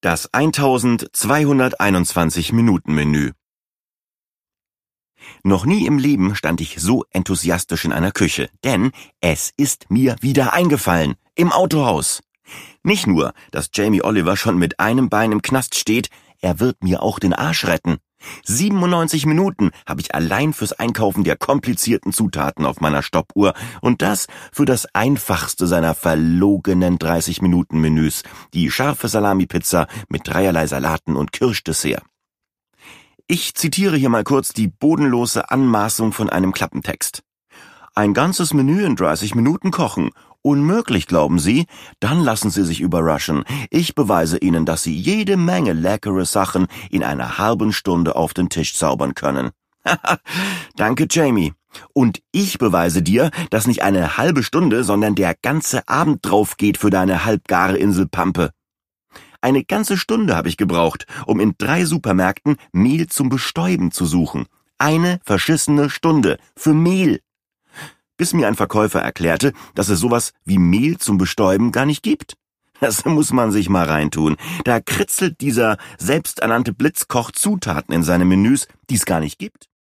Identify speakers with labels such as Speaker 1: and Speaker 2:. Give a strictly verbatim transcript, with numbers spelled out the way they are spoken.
Speaker 1: Das eintausendzweihunderteinundzwanzig-Minuten-Menü. Noch nie im Leben stand ich so enthusiastisch in einer Küche, denn es ist mir wieder eingefallen, im Autohaus. Nicht nur, dass Jamie Oliver schon mit einem Bein im Knast steht, er wird mir auch den Arsch retten. siebenundneunzig Minuten habe ich allein fürs Einkaufen der komplizierten Zutaten auf meiner Stoppuhr und das für das einfachste seiner verlogenen dreißig-Minuten-Menüs, die scharfe Salami-Pizza mit dreierlei Salaten und Kirschdessert. Ich zitiere hier mal kurz die bodenlose Anmaßung von einem Klappentext. Ein ganzes Menü in dreißig Minuten kochen. Unmöglich, glauben Sie? Dann lassen Sie sich überraschen. Ich beweise Ihnen, dass Sie jede Menge leckere Sachen in einer halben Stunde auf den Tisch zaubern können. Danke, Jamie. Und ich beweise dir, dass nicht eine halbe Stunde, sondern der ganze Abend drauf geht für deine halbgare Inselpampe. Eine ganze Stunde habe ich gebraucht, um in drei Supermärkten Mehl zum Bestäuben zu suchen. Eine verschissene Stunde für Mehl. Bis mir ein Verkäufer erklärte, dass es sowas wie Mehl zum Bestäuben gar nicht gibt. Das muss man sich mal reintun. Da kritzelt dieser selbsternannte Blitzkoch Zutaten in seine Menüs, die es gar nicht gibt.